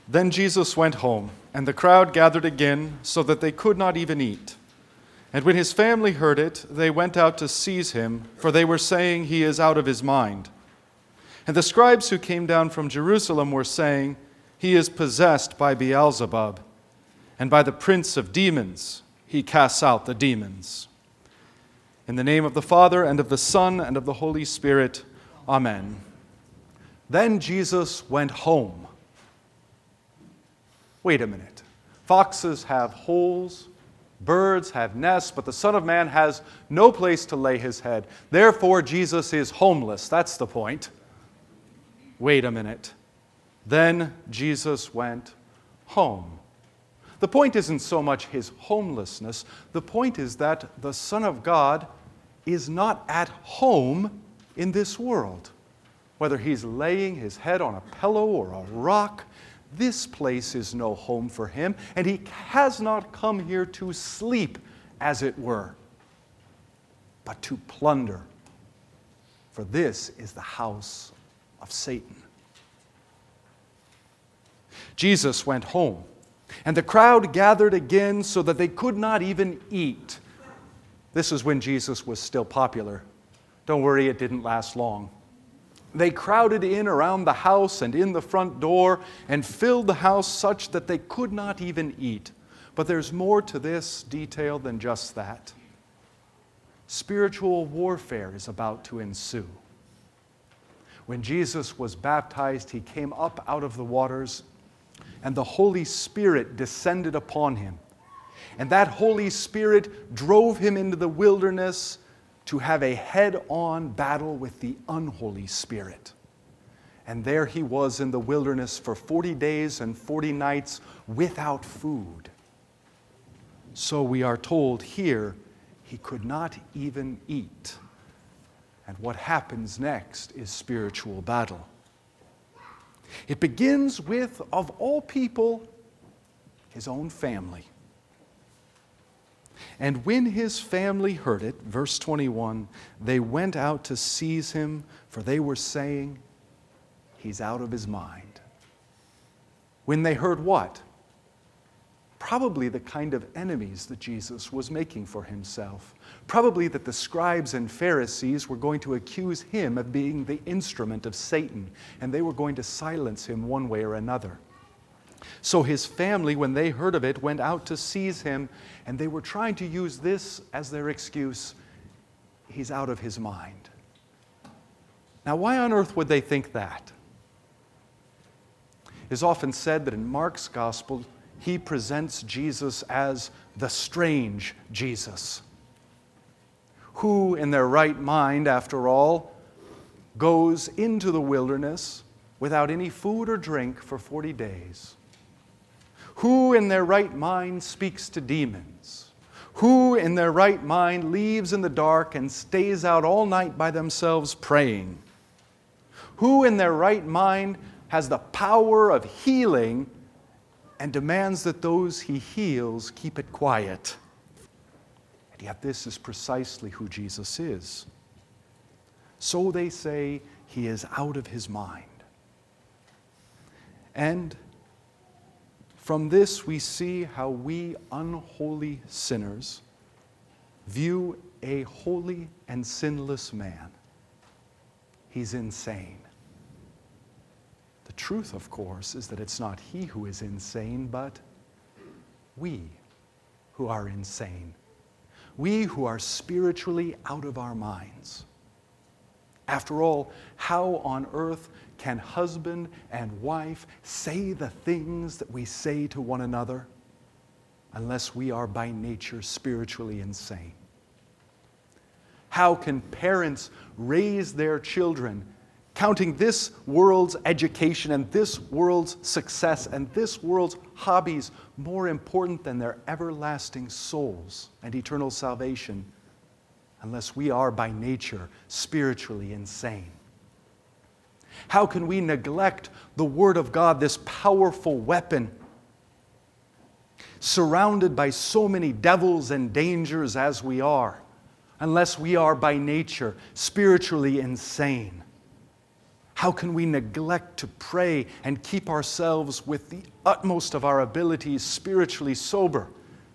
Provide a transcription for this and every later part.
Then Jesus went home, and the crowd gathered again, so that they could not even eat. And when his family heard it, they went out to seize him, for they were saying, "He is out of his mind." And the scribes who came down from Jerusalem were saying, "He is possessed by Beelzebub, and by the prince of demons he casts out the demons." In the name of the Father, and of the Son, and of the Holy Spirit, Amen. Then Jesus went home. Wait a minute. Foxes have holes, birds have nests, but the Son of Man has no place to lay his head. Therefore, Jesus is homeless. That's the point. Wait a minute. Then Jesus went home. The point isn't so much his homelessness. The point is that the Son of God is not at home in this world. Whether he's laying his head on a pillow or a rock, this place is no home for him, and he has not come here to sleep, as it were, but to plunder. For this is the house of Satan. Jesus went home, and the crowd gathered again so that they could not even eat. This is when Jesus was still popular. Don't worry, it didn't last long. They crowded in around the house and in the front door and filled the house such that they could not even eat. But there's more to this detail than just that. Spiritual warfare is about to ensue. When Jesus was baptized, he came up out of the waters, and the Holy Spirit descended upon him. And that Holy Spirit drove him into the wilderness to have a head-on battle with the unholy spirit. And there he was in the wilderness for 40 days and 40 nights without food. So we are told here he could not even eat. And what happens next is spiritual battle. It begins with, of all people, his own family. And when his family heard it, verse 21, they went out to seize him, for they were saying, "He's out of his mind." When they heard what? Probably the kind of enemies that Jesus was making for himself. Probably that the scribes and Pharisees were going to accuse him of being the instrument of Satan, and they were going to silence him one way or another. So his family, when they heard of it, went out to seize him, and they were trying to use this as their excuse. He's out of his mind. Now, why on earth would they think that? It is often said that in Mark's gospel, he presents Jesus as the strange Jesus, who in their right mind, after all, goes into the wilderness without any food or drink for 40 days. Who in their right mind speaks to demons? Who in their right mind leaves in the dark and stays out all night by themselves praying? Who in their right mind has the power of healing and demands that those he heals keep it quiet? And yet this is precisely who Jesus is. So they say he is out of his mind. And from this, we see how we unholy sinners view a holy and sinless man. He's insane. The truth, of course, is that it's not he who is insane, but we who are insane. We who are spiritually out of our minds. After all, how on earth can husband and wife say the things that we say to one another unless we are by nature spiritually insane? How can parents raise their children counting this world's education and this world's success and this world's hobbies more important than their everlasting souls and eternal salvation unless we are by nature spiritually insane? How can we neglect the Word of God, this powerful weapon, surrounded by so many devils and dangers as we are, unless we are by nature spiritually insane? How can we neglect to pray and keep ourselves with the utmost of our abilities spiritually sober?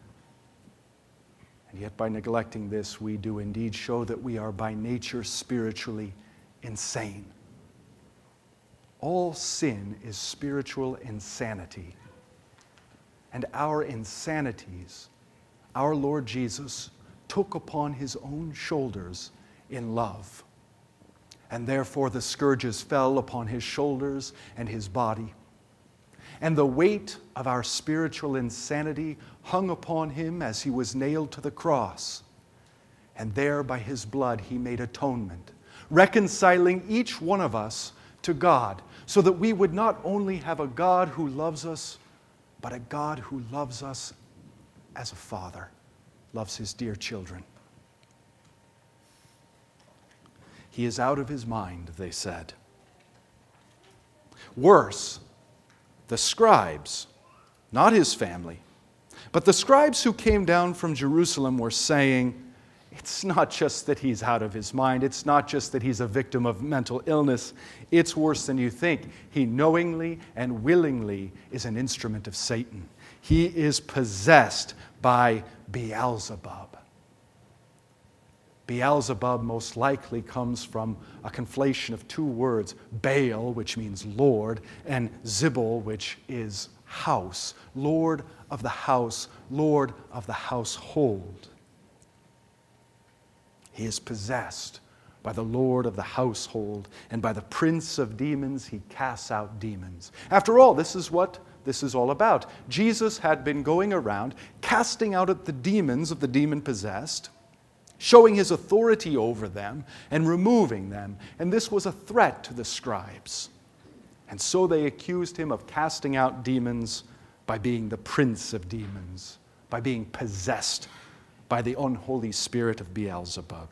And yet by neglecting this, we do indeed show that we are by nature spiritually insane. All sin is spiritual insanity. And our insanities, our Lord Jesus took upon his own shoulders in love. And therefore the scourges fell upon his shoulders and his body. And the weight of our spiritual insanity hung upon him as he was nailed to the cross. And there by his blood he made atonement, reconciling each one of us to God, so that we would not only have a God who loves us, but a God who loves us as a father loves his dear children. He is out of his mind, they said. Worse, the scribes, not his family, but the scribes who came down from Jerusalem were saying, it's not just that he's out of his mind. It's not just that he's a victim of mental illness. It's worse than you think. He knowingly and willingly is an instrument of Satan. He is possessed by Beelzebub. Beelzebub most likely comes from a conflation of two words, Baal, which means Lord, and Zebul, which is house. Lord of the house, Lord of the household. He is possessed by the Lord of the household, and by the prince of demons he casts out demons. After all, this is what this is all about. Jesus had been going around casting out the demons of the demon-possessed, showing his authority over them and removing them. And this was a threat to the scribes. And so they accused him of casting out demons by being the prince of demons, by being possessed by the unholy spirit of Beelzebub.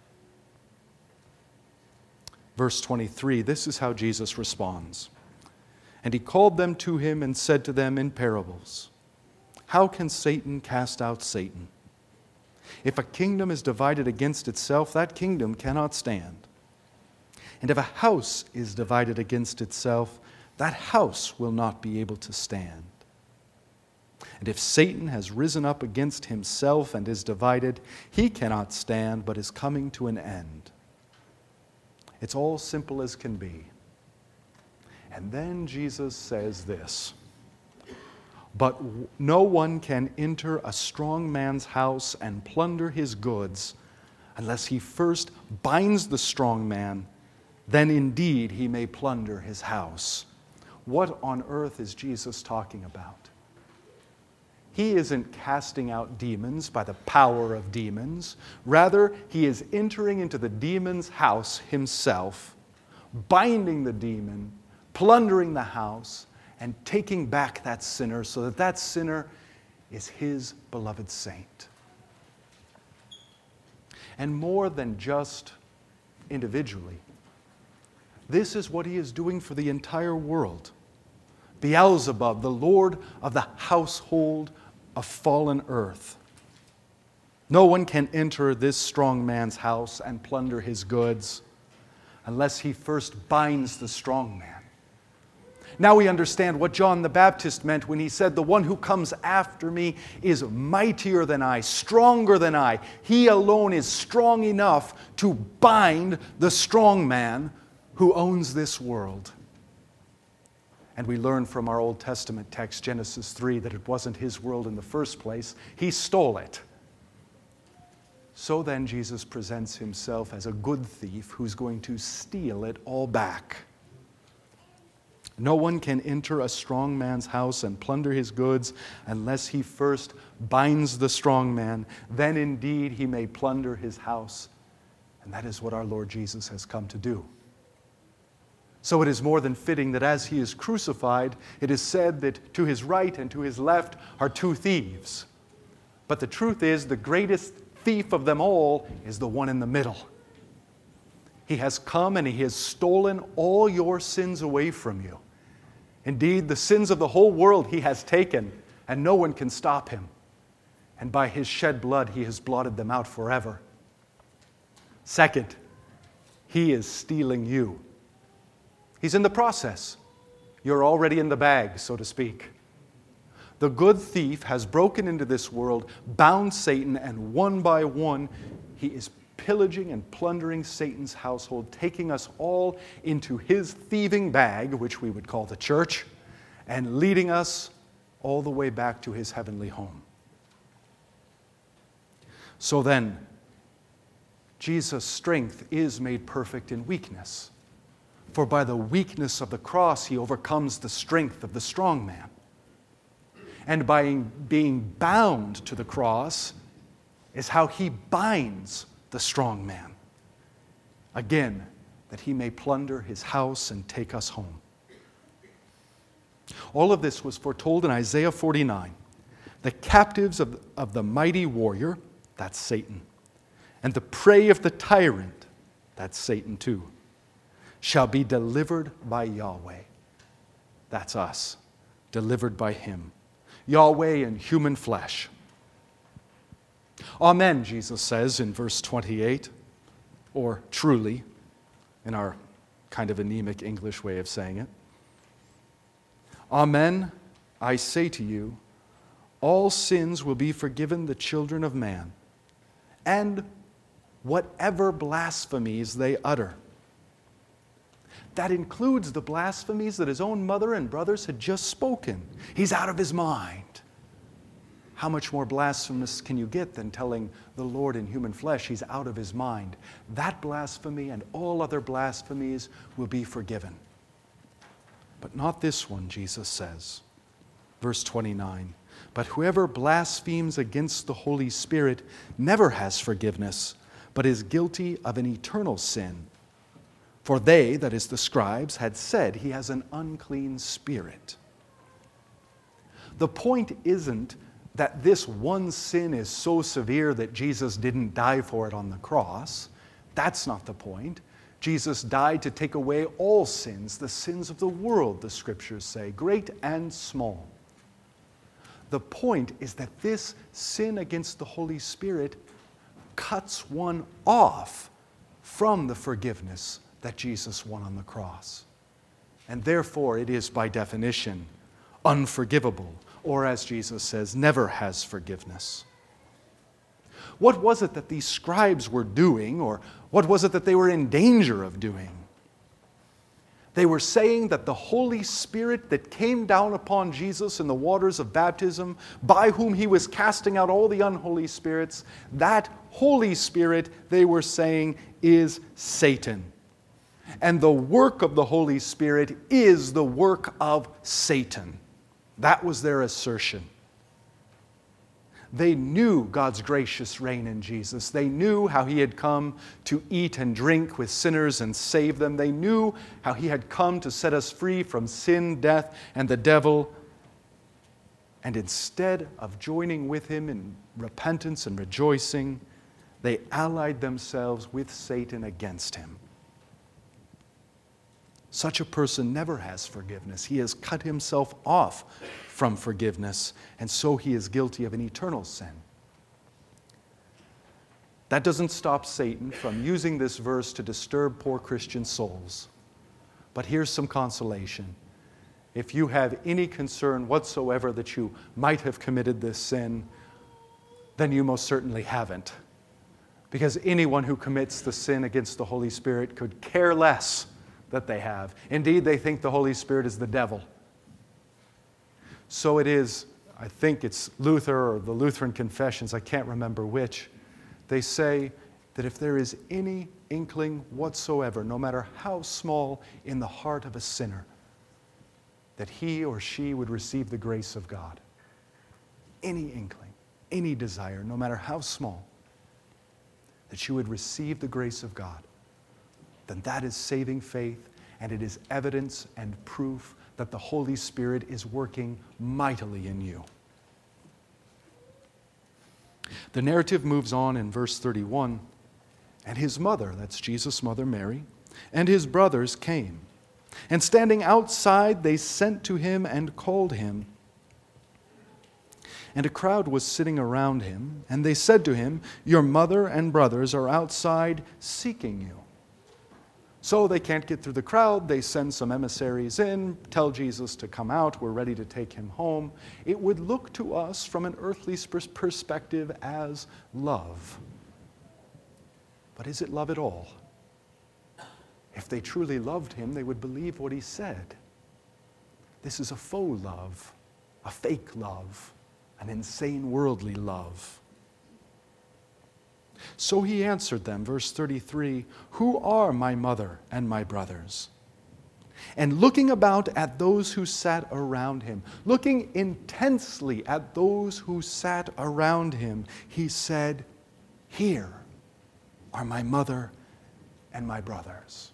Verse 23, this is how Jesus responds. And he called them to him and said to them in parables, how can Satan cast out Satan? If a kingdom is divided against itself, that kingdom cannot stand. And if a house is divided against itself, that house will not be able to stand. And if Satan has risen up against himself and is divided, he cannot stand, but is coming to an end. It's all simple as can be. And then Jesus says this, but no one can enter a strong man's house and plunder his goods unless he first binds the strong man, then indeed he may plunder his house. What on earth is Jesus talking about? He isn't casting out demons by the power of demons. Rather, he is entering into the demon's house himself, binding the demon, plundering the house, and taking back that sinner so that that sinner is his beloved saint. And more than just individually, this is what he is doing for the entire world. Beelzebub, the Lord of the household of fallen earth. No one can enter this strong man's house and plunder his goods unless he first binds the strong man. Now we understand what John the Baptist meant when he said, the one who comes after me is mightier than I, stronger than I. He alone is strong enough to bind the strong man who owns this world. And we learn from our Old Testament text, Genesis 3, that it wasn't his world in the first place. He stole it. So then Jesus presents himself as a good thief who's going to steal it all back. No one can enter a strong man's house and plunder his goods unless he first binds the strong man. Then indeed he may plunder his house. And that is what our Lord Jesus has come to do. So it is more than fitting that as he is crucified, it is said that to his right and to his left are two thieves. But the truth is, the greatest thief of them all is the one in the middle. He has come and he has stolen all your sins away from you. Indeed, the sins of the whole world he has taken, and no one can stop him. And by his shed blood, he has blotted them out forever. Second, he is stealing you. He's in the process. You're already in the bag, so to speak. The good thief has broken into this world, bound Satan, and one by one, he is pillaging and plundering Satan's household, taking us all into his thieving bag, which we would call the church, and leading us all the way back to his heavenly home. So then, Jesus' strength is made perfect in weakness. For by the weakness of the cross, he overcomes the strength of the strong man. And by being bound to the cross is how he binds the strong man. Again, that he may plunder his house and take us home. All of this was foretold in Isaiah 49. The captives of the mighty warrior, that's Satan, and the prey of the tyrant, that's Satan too, shall be delivered by Yahweh. That's us, delivered by him. Yahweh in human flesh. Amen, Jesus says in verse 28, or truly, in our kind of anemic English way of saying it. Amen, I say to you, all sins will be forgiven the children of man, and whatever blasphemies they utter. That includes the blasphemies that his own mother and brothers had just spoken. He's out of his mind. How much more blasphemous can you get than telling the Lord in human flesh he's out of his mind? That blasphemy and all other blasphemies will be forgiven. But not this one, Jesus says. Verse 29, but whoever blasphemes against the Holy Spirit never has forgiveness, but is guilty of an eternal sin. For they, that is the scribes, had said he has an unclean spirit. The point isn't that this one sin is so severe that Jesus didn't die for it on the cross. That's not the point. Jesus died to take away all sins, the sins of the world, the scriptures say, great and small. The point is that this sin against the Holy Spirit cuts one off from the forgiveness that Jesus won on the cross. And therefore it is by definition unforgivable, or as Jesus says, never has forgiveness. What was it that these scribes were doing, or what was it that they were in danger of doing? They were saying that the Holy Spirit that came down upon Jesus in the waters of baptism, by whom he was casting out all the unholy spirits, that Holy Spirit, they were saying, is Satan. And the work of the Holy Spirit is the work of Satan. That was their assertion. They knew God's gracious reign in Jesus. They knew how he had come to eat and drink with sinners and save them. They knew how he had come to set us free from sin, death, and the devil. And instead of joining with him in repentance and rejoicing, they allied themselves with Satan against him. Such a person never has forgiveness. He has cut himself off from forgiveness, and so he is guilty of an eternal sin. That doesn't stop Satan from using this verse to disturb poor Christian souls. But here's some consolation. If you have any concern whatsoever that you might have committed this sin, then you most certainly haven't. Because anyone who commits the sin against the Holy Spirit could care less that they have. Indeed, they think the Holy Spirit is the devil. So it is, I think it's Luther or the Lutheran Confessions, I can't remember which. They say that if there is any inkling whatsoever, no matter how small, in the heart of a sinner, that he or she would receive the grace of God. Any inkling, any desire, no matter how small, that you would receive the grace of God, then that is saving faith, and it is evidence and proof that the Holy Spirit is working mightily in you. The narrative moves on in verse 31. And his mother, that's Jesus' mother Mary, and his brothers came. And standing outside, they sent to him and called him. And a crowd was sitting around him, and they said to him, "Your mother and brothers are outside seeking you." So they can't get through the crowd. They send some emissaries in, tell Jesus to come out. We're ready to take him home. It would look to us from an earthly perspective as love. But is it love at all? If they truly loved him, they would believe what he said. This is a faux love, a fake love, an insane worldly love. So he answered them, verse 33, "Who are my mother and my brothers?" And looking about at those who sat around him, looking intensely at those who sat around him, he said, "Here are my mother and my brothers."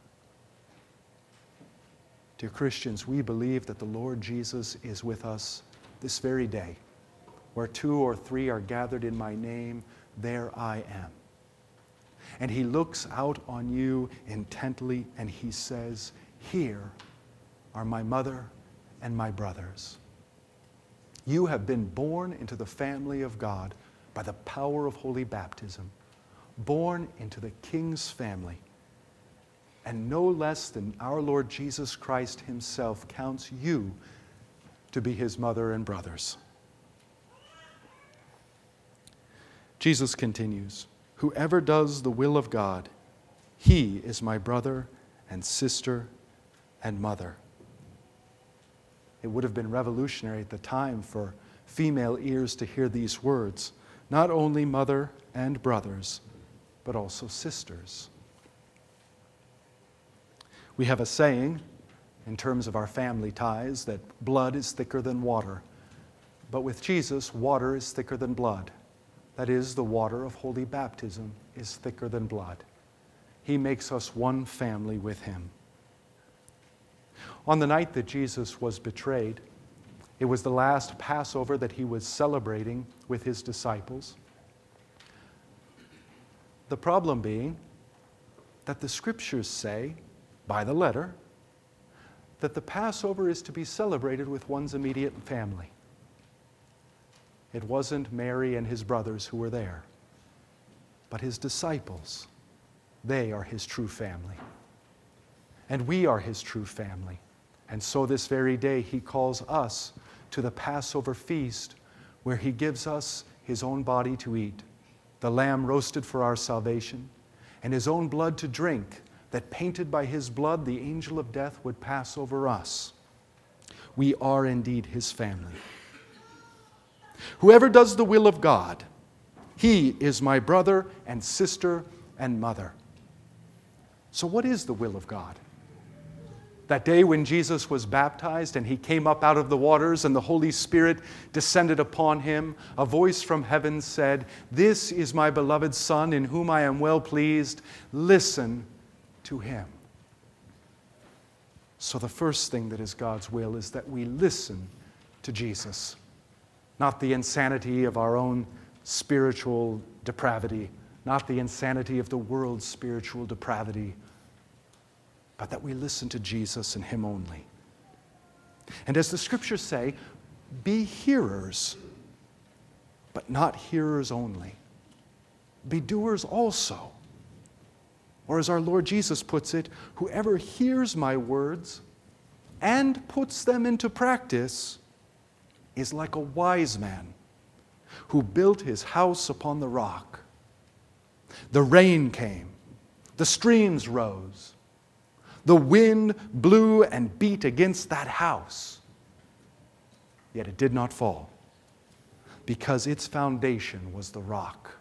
Dear Christians, we believe that the Lord Jesus is with us this very day. Where 2 or 3 are gathered in my name, there I am. And he looks out on you intently and he says, "Here are my mother and my brothers." You have been born into the family of God by the power of holy baptism, born into the King's family. And no less than our Lord Jesus Christ himself counts you to be his mother and brothers. Jesus continues, "Whoever does the will of God, he is my brother and sister and mother." It would have been revolutionary at the time for female ears to hear these words. Not only mother and brothers, but also sisters. We have a saying, in terms of our family ties, that blood is thicker than water. But with Jesus, water is thicker than blood. That is, the water of holy baptism is thicker than blood. He makes us one family with him. On the night that Jesus was betrayed, it was the last Passover that he was celebrating with his disciples. The problem being that the Scriptures say, by the letter, that the Passover is to be celebrated with one's immediate family. It wasn't Mary and his brothers who were there, but his disciples. They are his true family. And we are his true family. And so this very day he calls us to the Passover feast, where he gives us his own body to eat, the lamb roasted for our salvation, and his own blood to drink, that painted by his blood the angel of death would pass over us. We are indeed his family. Whoever does the will of God, he is my brother and sister and mother. So what is the will of God? That day when Jesus was baptized and he came up out of the waters and the Holy Spirit descended upon him, a voice from heaven said, "This is my beloved Son in whom I am well pleased. Listen to him." So the first thing that is God's will is that we listen to Jesus. Not the insanity of our own spiritual depravity, not the insanity of the world's spiritual depravity, but that we listen to Jesus and him only. And as the Scriptures say, be hearers, but not hearers only. Be doers also. Or as our Lord Jesus puts it, whoever hears my words and puts them into practice is like a wise man who built his house upon the rock. The rain came, the streams rose, the wind blew and beat against that house, yet it did not fall, because its foundation was the rock.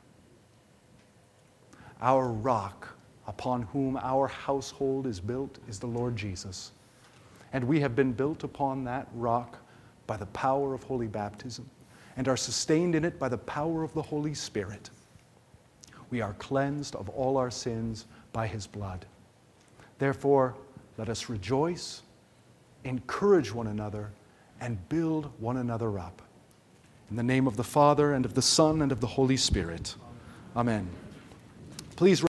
Our rock upon whom our household is built is the Lord Jesus, and we have been built upon that rock by the power of holy baptism, and are sustained in it by the power of the Holy Spirit. We are cleansed of all our sins by his blood. Therefore, let us rejoice, encourage one another, and build one another up. In the name of the Father, and of the Son, and of the Holy Spirit. Amen. Please